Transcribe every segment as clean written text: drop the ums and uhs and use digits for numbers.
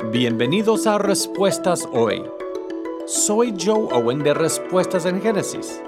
Bienvenidos a Respuestas Hoy. Soy Joe Owen de Respuestas en Génesis.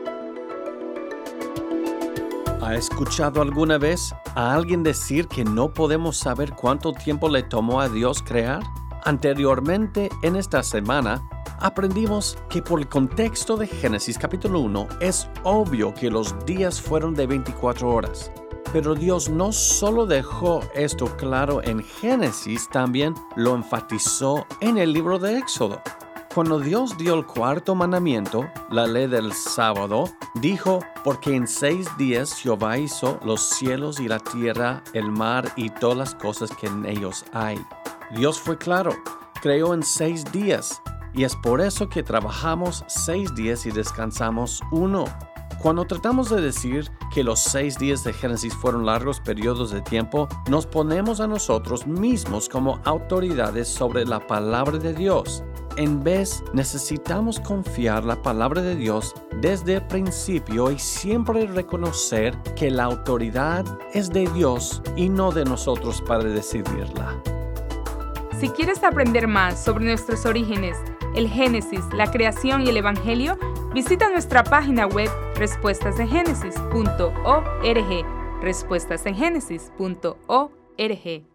¿Ha escuchado alguna vez a alguien decir que no podemos saber cuánto tiempo le tomó a Dios crear? Anteriormente, en esta semana, aprendimos que por el contexto de Génesis capítulo 1 es obvio que los días fueron de 24 horas. Pero Dios no solo dejó esto claro en Génesis, también lo enfatizó en el libro de Éxodo. Cuando Dios dio el cuarto mandamiento, la ley del sábado, dijo, porque en 6 días Jehová hizo los cielos y la tierra, el mar y todas las cosas que en ellos hay. Dios fue claro, creó en 6 días, y es por eso que trabajamos 6 días y descansamos 1. Cuando tratamos de decir que los 6 días de Génesis fueron largos periodos de tiempo, nos ponemos a nosotros mismos como autoridades sobre la palabra de Dios. En vez, necesitamos confiar la palabra de Dios desde el principio y siempre reconocer que la autoridad es de Dios y no de nosotros para decidirla. Si quieres aprender más sobre nuestros orígenes, el Génesis, la creación y el Evangelio, visita nuestra página web respuestasengenesis.org, respuestasengenesis.org.